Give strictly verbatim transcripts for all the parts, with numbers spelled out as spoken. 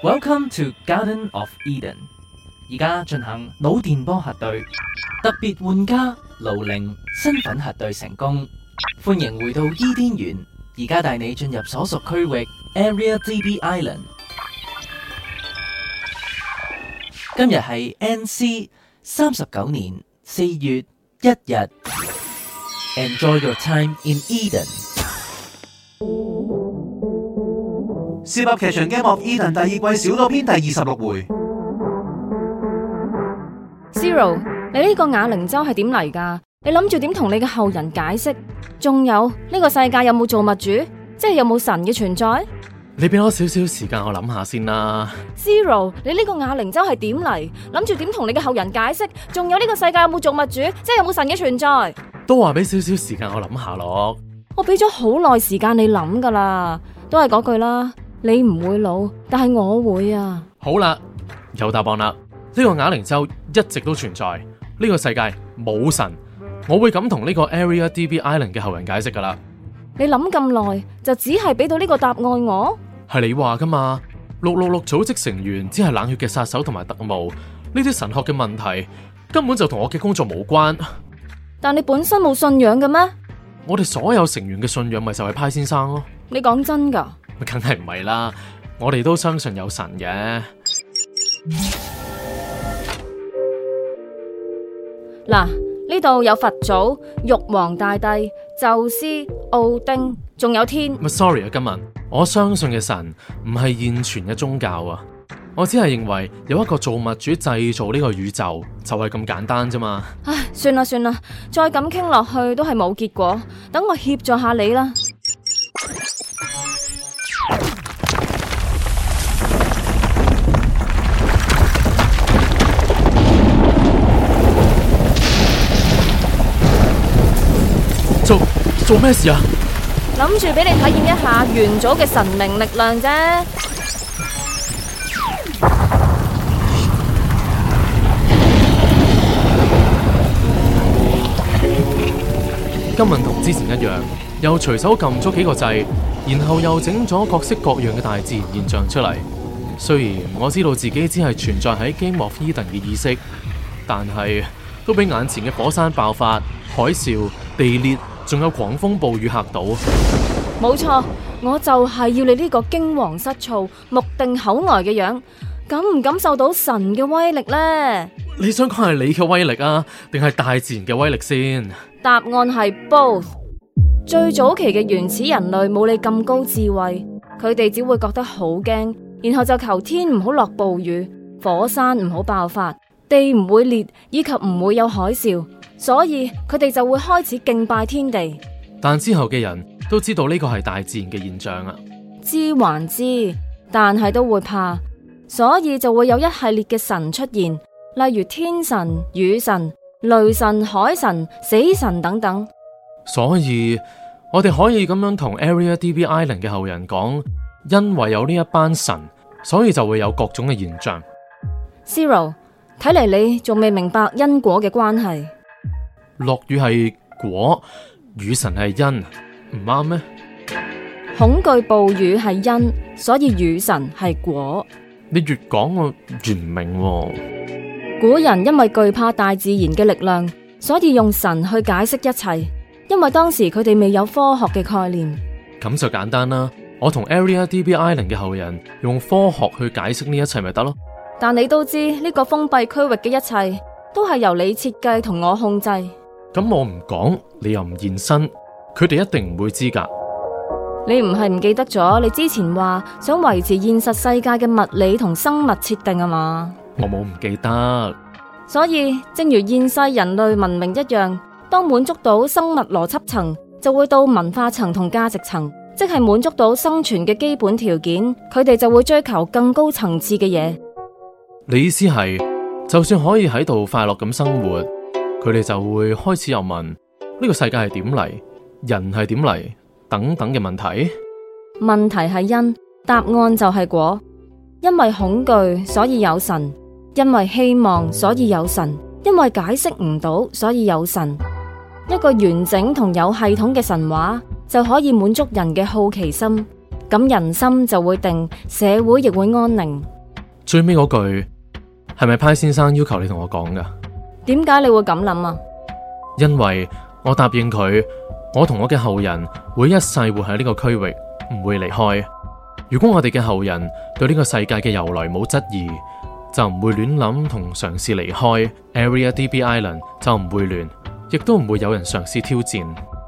Welcome to Garden of Eden。而家進行腦電波核對，特別玩家盧零身份核對成功，歡迎回到伊甸園。而家帶你進入所屬區域 Area D B Island。今日係 N C 三十九年四月一日。Enjoy your time in Eden。 Zip 噏劇場 Game of Eden 第二季小島篇第二十六回。 Zero， 你呢個啞鈴洲係點嚟㗎？你諗住點同你嘅後人解釋？仲有呢個世界有冇造物主？即係有冇神嘅存在？ 你俾我少少時間我諗下先啦。 Zero， 你呢個啞鈴洲係點嚟？諗住點同你嘅後人解釋？仲有呢個世界有冇造物主？即係有冇神嘅存在？ 都話俾少少時間我諗下咯。 我俾咗好耐時間你諗㗎啦，都係嗰句啦。你唔會老，但係我會啊。 好啦，有答案啦。呢個啞鈴洲一直都存在，呢個世界冇神。我會咁同呢個 Area D B Island 嘅後人解釋噶啦。 你諗咁耐，就只係俾到呢個答案我？ 係你話噶嘛？六六六組織成員只係冷血嘅殺手同埋特務，呢啲神學嘅問題根本就同我嘅工作無關。 但你本身冇信仰嘅咩？ 我哋所有成員嘅信仰咪就係派先生咯。 你講真噶？ 梗係唔係啦，我哋都相信有神嘅。 嗱，呢度有佛祖、玉皇大帝、宙斯、奧丁，仲有天。 咪 sorry 啊，今日我相信嘅神唔係現存嘅宗教啊，我只係認為有一個造物主製造呢個宇宙就係咁簡單啫嘛。 唉，算啦算啦，再咁傾落去都係冇結果，等我協助下你啦。 做做咩事啊？ 諗住俾你體驗一下元祖嘅神明力量啫。 今日同之前一樣，又隨手撳咗幾個掣，然後又整咗各式各樣嘅大自然現象出嚟。雖然我知道自己只係存在喺 Game of Eden 嘅意識，但係都俾眼前嘅火山爆發、海嘯、地裂仲有狂風暴雨嚇到。 冇錯，我就係要你呢個驚惶失措、目定口呆嘅樣，感唔感受到神嘅威力呢？ 你想講係你嘅威力啊，定係大自然嘅威力先？ 答案係 both。最早期嘅原始人類冇你咁高智慧，佢哋只會覺得好驚，然後就求天唔好落暴雨，火山唔好爆發，地唔會裂，以及唔會有海嘯。所以佢哋就會開始敬拜天地， 但之後嘅人都知道呢個係大自然嘅現象啊。 知還知，但係都會怕，所以就會有一系列嘅神出現，例如天神、雨神、雷神、海神、死神等等。 所以我哋可以咁樣同 Area D B Island 嘅後人講，因為有呢一班神，所以就會有各種嘅現象。 Zero， 睇嚟你仲未明白因果嘅關係。 落雨係果，雨神係因，唔啱咩？ 恐懼暴雨係因，所以雨神係果。 你越講我越唔明喎。 古人因為懼怕大自然嘅力量，所以用神去解釋一切。因為當時佢哋未有科學嘅概念。 咁就簡單啦，我同 Area D B Island 嘅後人用科學去解釋呢一切咪得咯。 但你都知呢個封閉區域嘅一切都係由你設計同我控制。 咁我唔講，你又唔現身，佢哋一定唔會知噶。 你唔係唔記得咗你之前話想維持現實世界嘅物理同生物設定啊嘛？ 我冇唔記得。 所以正如現世人類文明一樣，當滿足到生物邏輯層，就會到文化層同價值層，即係滿足到生存嘅基本條件，佢哋就會追求更高層次嘅嘢。 你意思係，就算可以喺度快樂咁生活，佢哋就會開始又問呢個世界係點嚟，人係點嚟，等等嘅問題。 問題係因，答案就係果。因為恐懼，所以有神；因為希望，所以有神；因為解釋唔到，所以有神。一個完整同有系統嘅神話，就可以滿足人嘅好奇心， 咁人心就會定，社會亦會安寧。 最尾嗰句係咪派先生要求你同我講噶？ 點解你會咁諗啊？ 因為我答應佢，我同我嘅後人會一世活喺呢個區域，唔會離開。如果我哋嘅後人對呢個世界嘅由來冇質疑，就唔會亂諗同嘗試離開 Area D B Island， 就唔會亂，亦都唔會有人嘗試挑戰。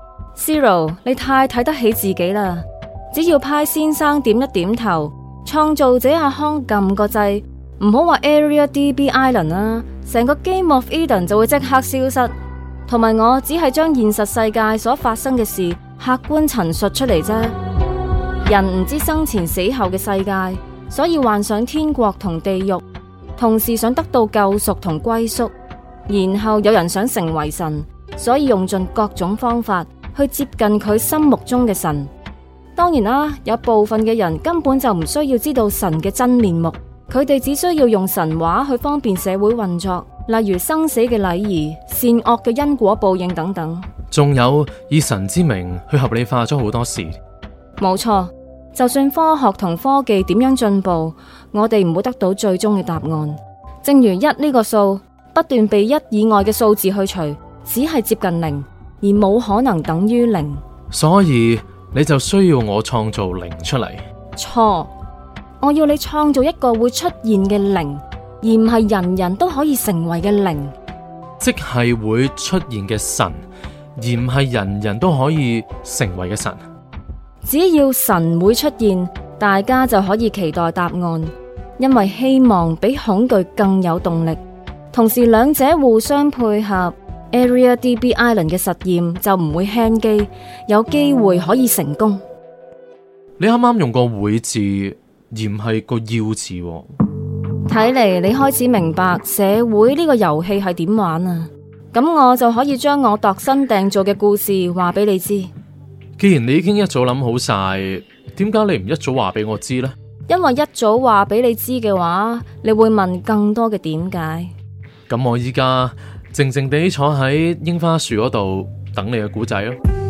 Zero， 你太睇得起自己啦！只要派先生點一點頭，創造者阿康撳個掣，唔好話 Area D B Island 啦，成個 Game of Eden 就會即刻消失。同埋我只係將現實世界所發生嘅事客觀陳述出嚟啫。人唔知生前死後嘅世界，所以幻想天國同地獄，同時想得到救贖同歸宿。然後有人想成為神，所以用盡各種方法去接近佢心目中嘅神。當然啦，有部分嘅人根本就唔需要知道神嘅真面目，佢哋只需要用神話去方便社會運作。例如生死嘅禮儀、善惡嘅因果報應等等， 仲有以神之名去合理化咗好多事。 冇錯，就算科學同科技點樣進步，我哋唔會得到最終嘅答案。正如一呢個數不斷被一以外嘅數字去除，只係接近零，而冇可能等於零。 所以你就需要我創造零出嚟。 錯，我要你創造一個會出現嘅零，而唔係人人都可以成為嘅零， 即係會出現嘅神，而唔係人人都可以成為嘅神。 只要神會出現，大家就可以期待答案，因為希望比恐懼更有動力。同時兩者互相配合， Area D B Island 嘅實驗就唔會輕機，有機會可以成功。 你啱啱用個會字，而唔係個要字喎。 睇嚟你開始明白社會呢個遊戲係點玩啊！咁我就可以將我度身訂造嘅故事話俾你知。 既然你已經一早諗好晒，點解你唔一早話俾我知呢？ 因為一早話俾你知嘅話，你會問更多嘅點解。 咁我依家靜靜地坐喺櫻花樹嗰度等你嘅故仔咯。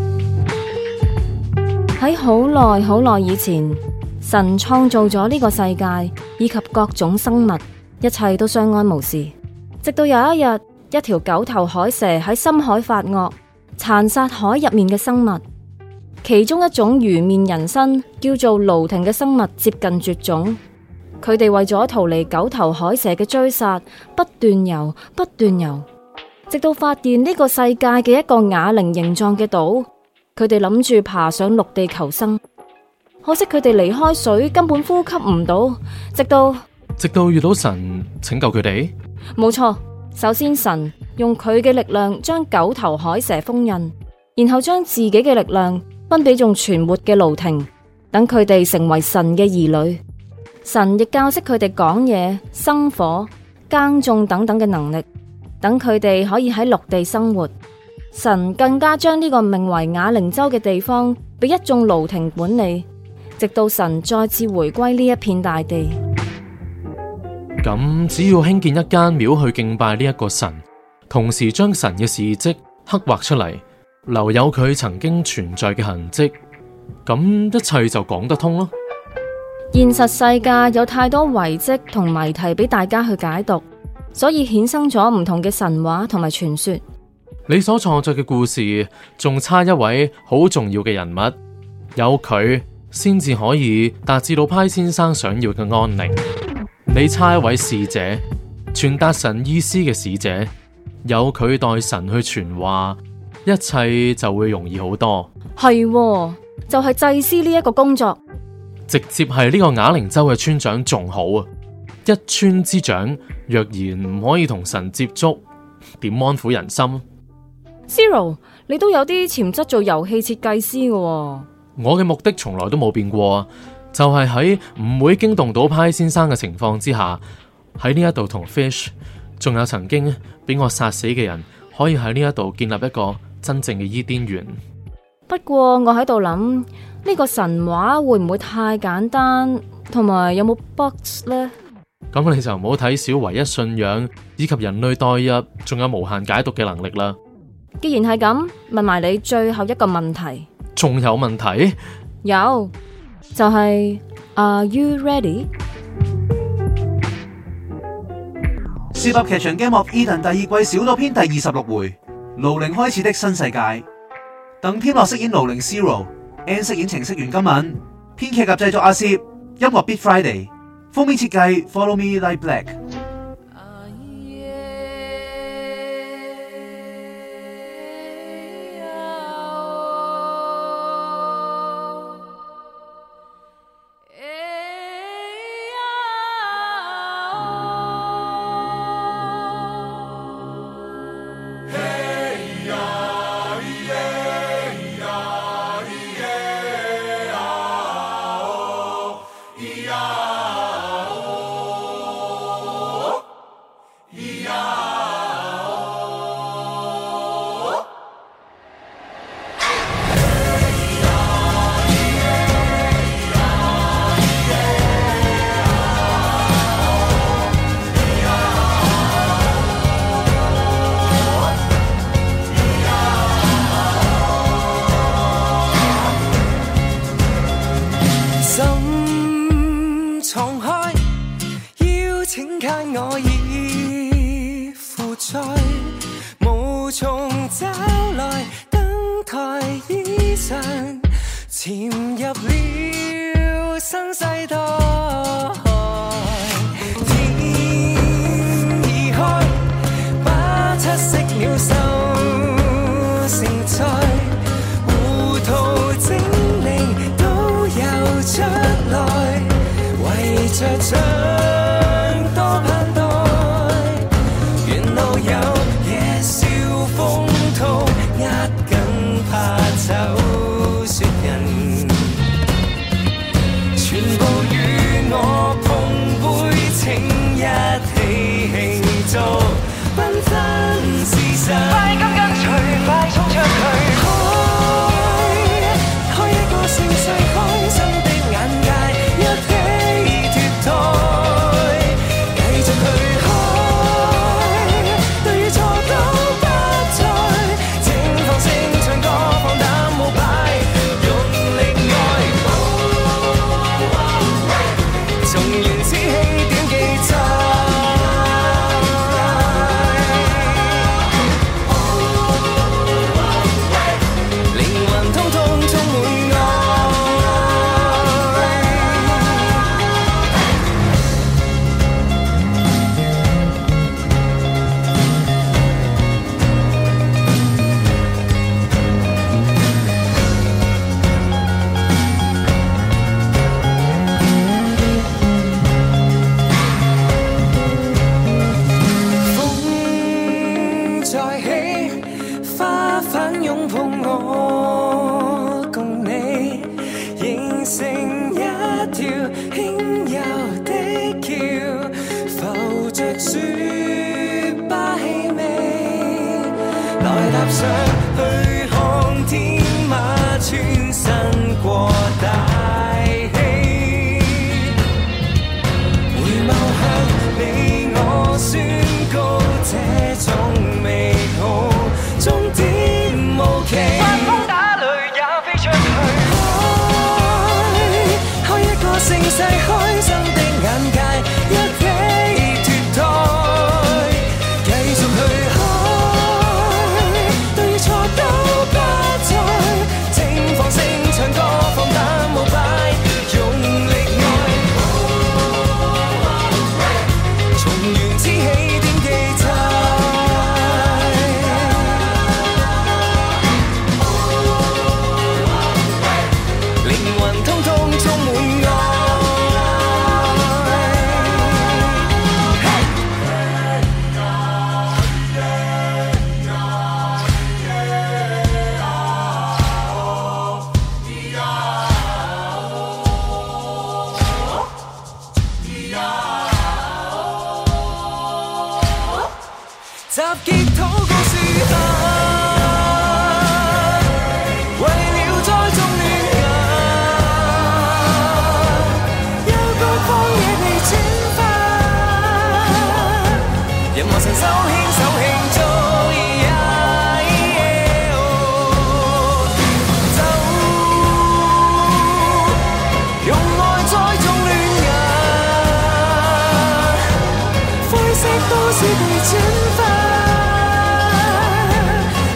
喺好耐好耐以前，神創造咗呢個世界以及各種生物，一切都相安無事。直到有一日，一條九頭海蛇喺深海發惡，殘殺海入面嘅生物。其中一種魚面人身叫做盧婷嘅生物接近絕種，佢哋為咗逃離九頭海蛇嘅追殺，不斷游不斷游，直到發現呢個世界嘅一個啞鈴形狀嘅島，佢哋諗住爬上陸地求生。可惜佢哋離開水根本呼吸唔到，直到直到遇到神拯救佢哋。 冇錯，首先神用佢嘅力量將九頭海蛇封印，然後將自己嘅力量分俾仲存活嘅盧婷，等佢哋成為神嘅兒女。神亦教識佢哋講嘢、生火、耕種等等嘅能力，等佢哋可以喺陸地生活。神更加將呢個名為啞鈴洲嘅地方俾一眾盧婷管理，直到神再次回歸呢一片大地。 咁只要興建一間廟去敬拜呢一個神，同時將神嘅事跡刻畫出嚟，留有佢曾經存在嘅痕跡，咁一切就講得通咯。 現實世界有太多遺跡同謎題俾大家去解讀，所以衍生咗唔同嘅神話同埋傳說。 你所創作嘅故事仲差一位好重要嘅人物，有佢先至可以達至到派先生想要嘅安寧。你差一位使者，傳達神意思嘅使者，有佢代神去傳話，一切就會容易好多。 係喎，就係祭司呢一個工作， 直接係呢個啞鈴洲嘅村長仲好啊！一村之長若然唔可以同神接觸，點安撫人心？ Zero， 你都有啲潛質做遊戲設計師嘅喎。 我嘅目的從來都冇變過，就係喺唔會驚動到派先生嘅情況之下，喺呢一度同 Fish， 仲有曾經俾我殺死嘅人，可以喺呢一度建立一個真正嘅伊甸園。 不過我喺度諗，呢個神話會唔會太簡單，同埋有冇 bugs 呢？ 咁你就唔好睇小唯一信仰以及人類代入，仲有無限解讀嘅能力啦。 既然係咁，問埋你最後一個問題。 仲有問題？ 有， 就係 Are you ready？ Zip 噏劇場 Game of Eden 第二季小島篇第二十六回，盧零開始的新世界。鄧添樂飾演盧零 Zero，Ann 飾演程式員金敏，編劇及製作阿攝，音樂 Beat Friday， 封面設計 Follow Me Like Black。 我已負載，無從找來登台以上，潛入了新世代。天已開，把七色鳥獸成才，糊塗精靈都有出來，圍着唱。快急跟隨，快衝出去！開開一個盛世，開心的眼界，一起脫胎，繼續去開，對與錯都不再，請放聲唱歌，放膽舞擺，用力愛，從原始起點記載。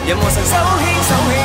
任和神手牽手起